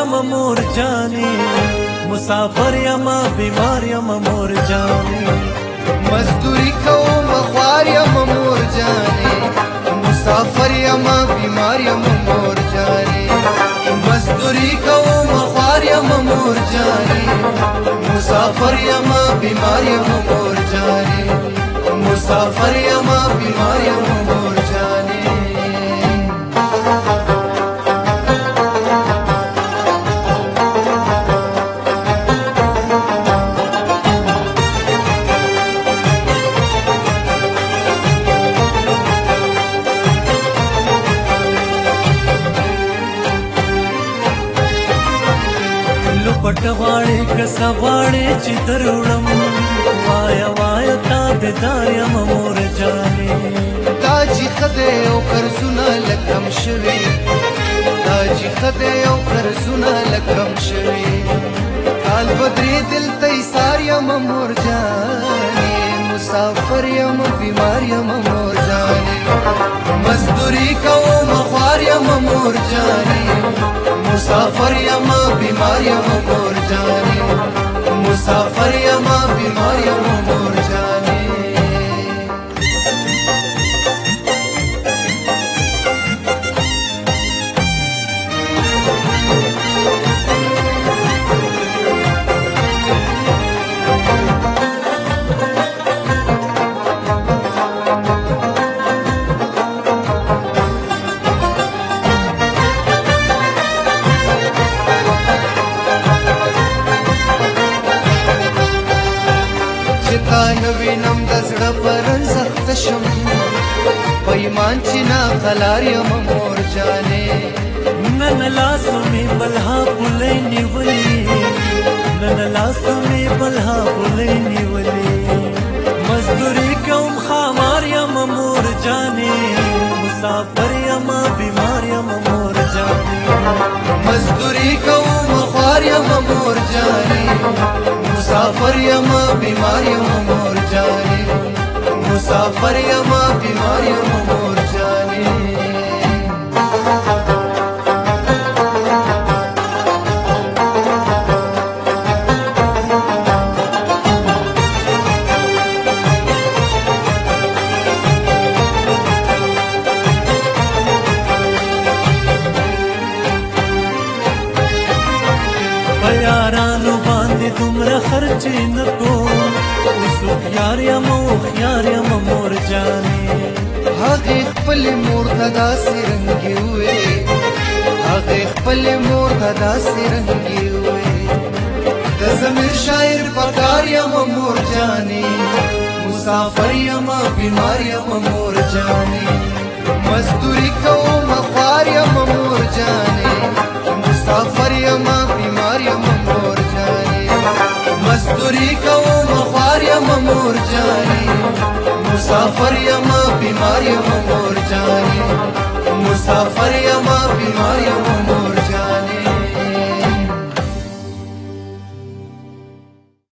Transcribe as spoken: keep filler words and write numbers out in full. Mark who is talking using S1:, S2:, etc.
S1: یم مور جانی مسافر یم بیمار یم مور جانی
S2: مزدوری کوم خوار یم مور جانی مسافر یم بیمار یم مور جانی مزدوری کوم خوار یم مور جانی مسافر یم بیمار یم مور جانی مسافر یم بیمار یم مور جانی
S1: پټ غواړې که څه غواړې چې دروړم وایه وایه تا دیدار یم مور جانې
S2: دا چې ښه دی او قرضونه لږ کم شوي دا چې ښه دی او قرضونه لږ کم شوي کال به درې دلته ایثار یم مور جانې مسافر یم بیمار یم مور جانې مزدوري کوم خوار یم مور جانې مسافر یم بیمار یم مور جانې مسافر یم بیمار یم مور جانې تا نوینم د زړه پرن سخت شم پیمان چې نا قلار یم مور جانې
S1: نن لاسو مې بلها پولۍ نیولې نن لاسو مې بلها پولۍ نیولې مزدوري کوم خامار یم مور جانې مسافر یم بیمار یم مور جانې
S2: مزدوري کوم خوار یم مور جانې مسافر یم بیمار یم مور جانې مسافر یم بیمار یم مور جانې
S1: په یارانو باندې دومره خرچې نه کوم اوس هوښیار یم هوښیار یم مور جانې
S2: هغې خپلې مور ته داسې رنګې ووې هغې خپلې مور ته داسې رنګې ووې د ضمیر شاعر په کار یم مور جانې مسافر یم بیمار یم مور جانې مزدوري کوم خوار یم مور جانې مسافر یم بیمار یم مور جانې مزدوري کوم خوار یم مور جانې مسافر یم بیمار یم مور جانې مسافر یم بیمار یم مور